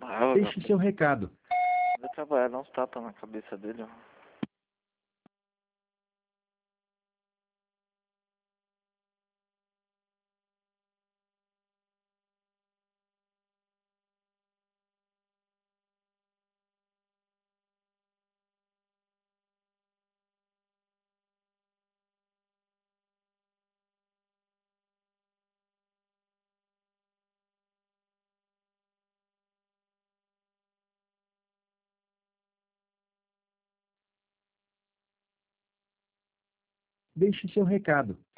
Ah, Deixe seu recado. vai trabalhar, dá uns tapas na cabeça dele, ó. Deixe seu recado.